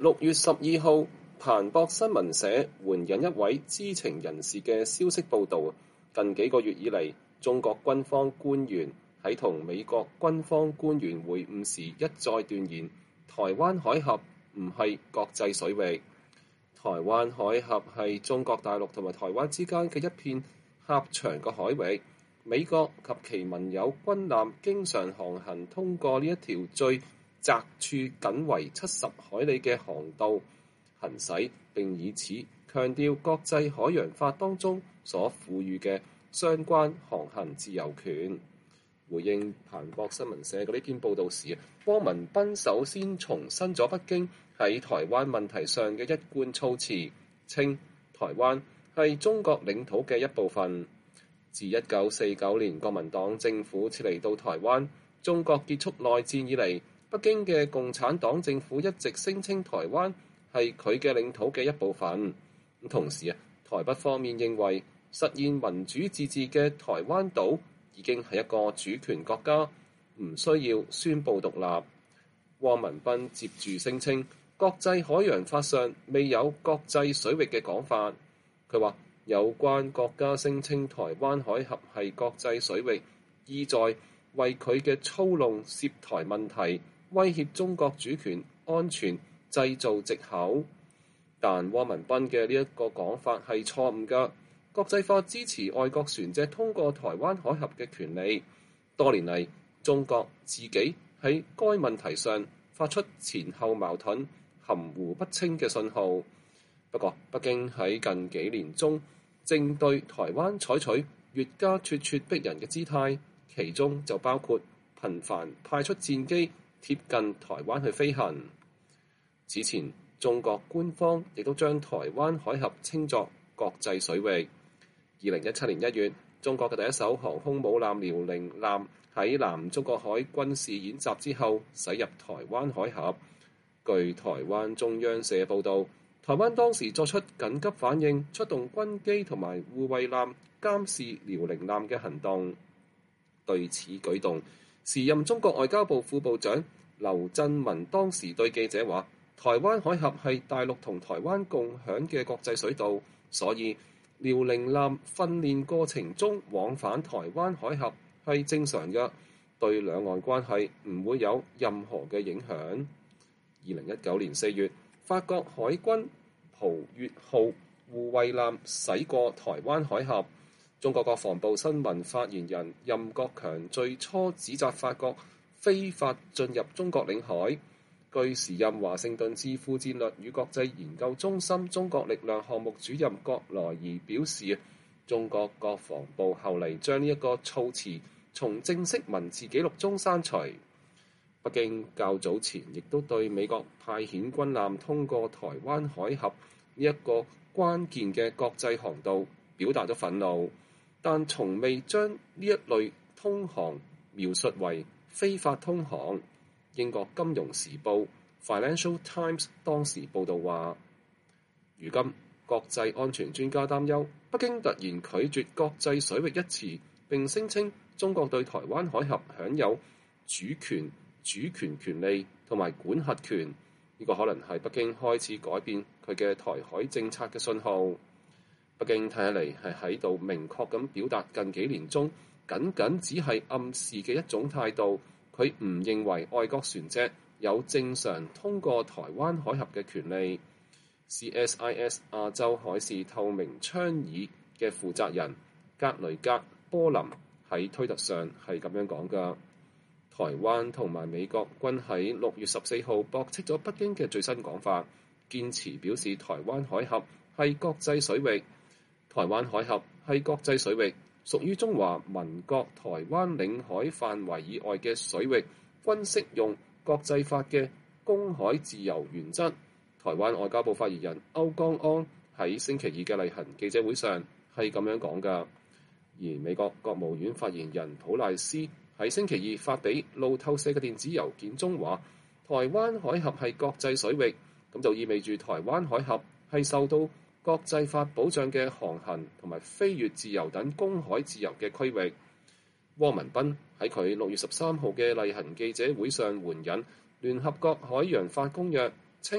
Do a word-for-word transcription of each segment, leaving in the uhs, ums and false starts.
六月十二號，彭博新聞社援引一位知情人士嘅消息報導，近幾個月以嚟，中國軍方官員喺同美國軍方官員會晤時一再斷言，台灣海峽唔係國際水域。台灣海峽係中國大陸同埋台灣之間嘅一片狹長嘅海域，美國及其盟友軍艦經常航行通過呢一條最窄處僅為七十海里嘅航道行駛，並以此強調國際海洋法當中所賦予嘅相關航行自由權。回應彭博新聞社嘅呢篇報導時，汪文斌首先重申咗北京喺台灣問題上嘅一貫措辭，稱台灣係中國領土嘅一部分。自一九四九年國民黨政府撤離到台灣，中國結束內戰以嚟，北京嘅共產黨政府一直聲稱台灣係佢嘅領土嘅一部分。同時啊，台北方面認為實現民主自治嘅台灣島已經係一個主權國家，唔需要宣佈獨立。汪文斌接住聲稱，國際海洋法上未有國際水域嘅講法。佢話有關國家聲稱台灣海峽係國際水域，意在為佢嘅操弄涉台問題、威脅中國主權安全製造藉口。但汪文斌嘅呢一個講法係錯誤㗎。國際法支持外國船隻通過台灣海峽嘅權利。多年嚟，中國自己喺該問題上發出前後矛盾、含糊不清嘅信號。不過，北京喺近幾年中正對台灣採取越加咄咄逼人嘅姿態，其中就包括頻繁派出戰機貼近台灣去飛行。此前，中國官方亦都將台灣海峽稱作國際水域。二零一七年一月，中國嘅第一艘航空母艦遼寧艦喺南中國海軍事演習之後駛入台灣海峽。據台灣中央社報導，台灣當時作出緊急反應，出動軍機同埋護衛艦監視遼寧艦嘅行動。對此舉動，時任中國外交部副部長劉振文當時對記者話：台灣海峽係大陸同台灣共享嘅國際水道，所以遼寧艦訓練過程中往返台灣海峽係正常嘅，對兩岸關係唔會有任何嘅影響。二零一九年四月，法國海軍蒲越號護衛艦駛過台灣海峽，中國國防部新聞發言人任國強最初指責法國非法進入中國領海。據時任華盛頓智庫戰略與國際研究中心中國力量項目主任郭萊儀表示，中國國防部後嚟將呢一個措辭從正式文字記錄中刪除。北京較早前亦都對美國派遣軍艦通過台灣海峽呢一個關鍵嘅國際航道表達咗憤怒，但從未將呢一類通航描述為非法通航。英國金融時報 Financial Times 當時報導話，如今國際安全專家擔憂，北京突然拒絕國際水域一詞，並聲稱中國對台灣海峽享有主權、主權權利同埋管轄權。呢、這個可能係北京開始改變佢嘅台海政策嘅信號。北京睇起嚟係喺度明確咁表達近幾年中僅僅只係暗示嘅一種態度。佢唔認為外國船隻有正常通過台灣海峽嘅權利。C S I S 亞洲海事透明倡議嘅負責人格雷格波林喺推特上係咁樣講㗎。台灣同埋美國均喺六月十四號駁斥咗北京嘅最新講法，堅持表示台灣海峽係國際水域。台灣海峽係國際水域，屬於中華民國台灣領海範圍以外嘅水域，均適用國際法嘅公海自由原則。台灣外交部發言人歐江安喺星期二嘅例行記者會上係咁樣講㗎，而美國國務院發言人普賴斯喺星期二發俾路透社嘅電子郵件中話，台灣海峽係國際水域，咁就意味住台灣海峽係受到國際法保障嘅航行同埋飛越自由等公海自由嘅區域。汪文斌喺佢六月十三號嘅例行記者會上援引聯合國海洋法公約，稱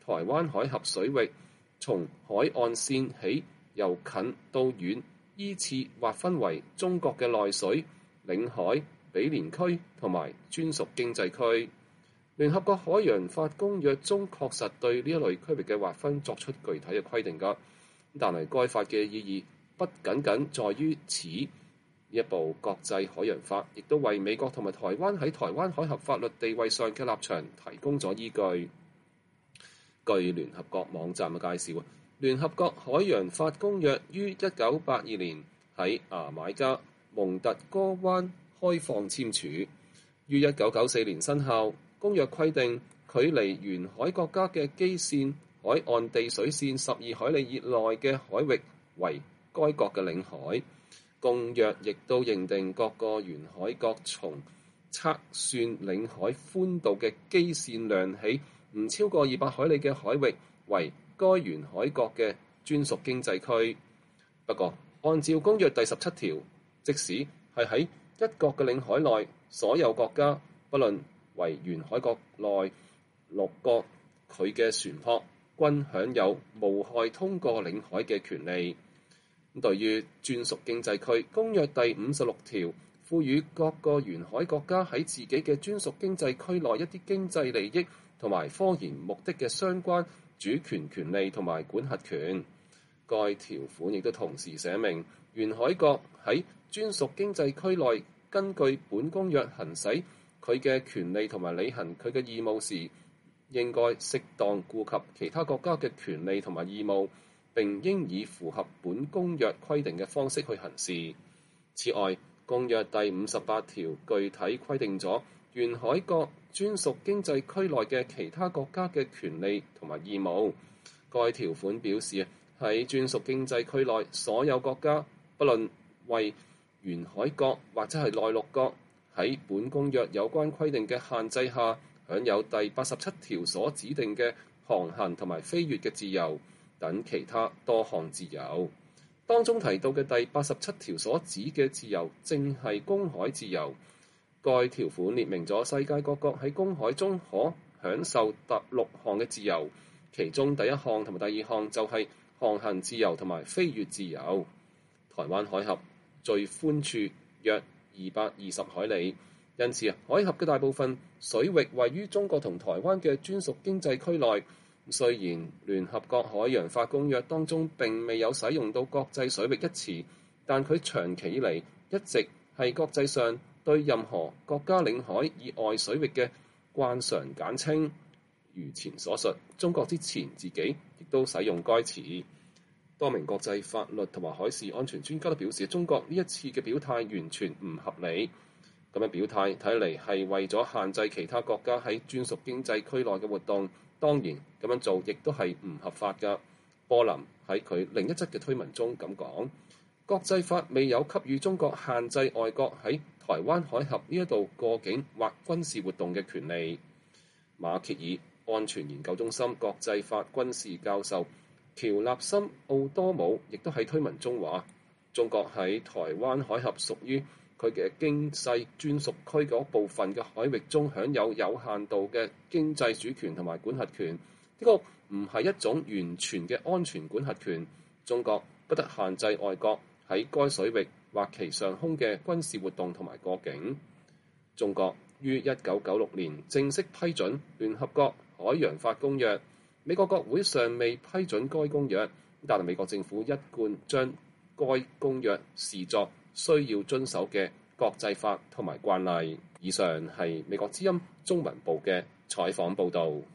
台灣海峽水域，從海岸線起由近到遠依次劃分為中國嘅內水、領海、毗連區同埋專屬經濟區。聯合國海洋法公約中確實對呢一類區域嘅劃分作出具體嘅規定㗎，但係該法嘅意義不僅僅在於此。呢一部國際海洋法亦都為美國同埋台灣喺台灣海峽法律地位上嘅立場提供咗依據。據聯合國網站嘅介紹，聯合國海洋法公約於一九八二年喺牙買加蒙特哥灣開放簽署，於一九九四年生效。公約規定，距離沿海國家嘅基線、海岸地水線十二海里以內嘅海域為該國嘅領海。公約亦都認定各個沿海國從測算領海寬度嘅基線量起唔超過二百海里嘅海域為該沿海國嘅專屬經濟區。不過，按照公約第十七條，即使係喺一國嘅領海內，所有國家不論為沿海國內六國，佢嘅船舶均享有無害通過領海嘅權利。對於專屬經濟區，公約第五十六條賦予各個沿海國家喺自己嘅專屬經濟區內一啲經濟利益同埋科研目的嘅相關主權權利同埋管轄權。該條款亦都同時寫明，沿海國喺專屬經濟區內根據本公約行使佢嘅權利同埋履行佢嘅義務時，應該適當顧及其他國家嘅權利同埋義務，並應以符合本公約規定嘅方式去行事。此外，公約第五十八條具體規定咗沿海國專屬經濟區內嘅其他國家嘅權利同埋義務。該條款表示，喺專屬經濟區內，所有國家不論為沿海國或者係內陸國，喺本公約有關規定嘅限制下，享有第八十七條所指定嘅航行同埋飛越嘅自由等其他多項自由。當中提到嘅第八十七條所指嘅自由，正係公海自由。該條款列明咗世界各國喺公海中可享受特六項嘅自由，其中第一項同埋第二項就係航行自由同埋飛越自由。台灣海峽最寬處約二百二十海里，因此啊，海峽嘅大部分水域位於中國同台灣嘅專屬經濟區內。雖然聯合國海洋法公約當中並未有使用到國際水域一詞，但佢長期以嚟一直係國際上對任何國家領海以外水域嘅慣常簡稱。如前所述，中國之前自己亦都使用該詞。多名國際法律同埋海事安全專家都表示，中國呢一次嘅表態完全唔合理。咁樣表態睇嚟係為咗限制其他國家喺專屬經濟區內嘅活動。當然咁樣做亦都係唔合法㗎。波林喺佢另一則嘅推文中咁講：國際法未有給予中國限制外國喺台灣海峽呢一度過境或軍事活動嘅權利。馬歇爾安全研究中心國際法軍事教授喬納森奧多姆亦都喺推文中話：中國喺台灣海峽屬於佢嘅經濟專屬區嗰部分嘅海域中享有有限度嘅經濟主權同埋管轄權。呢個唔係一種完全嘅安全管轄權。中國不得限制外國喺該水域或其上空嘅軍事活動同埋過境。中國於一九九六年正式批准聯合國海洋法公約，美國國會尚未批准該公約，但係美國政府一貫將該公約視作需要遵守嘅國際法同埋慣例。以上係美國之音中文部嘅採訪報導。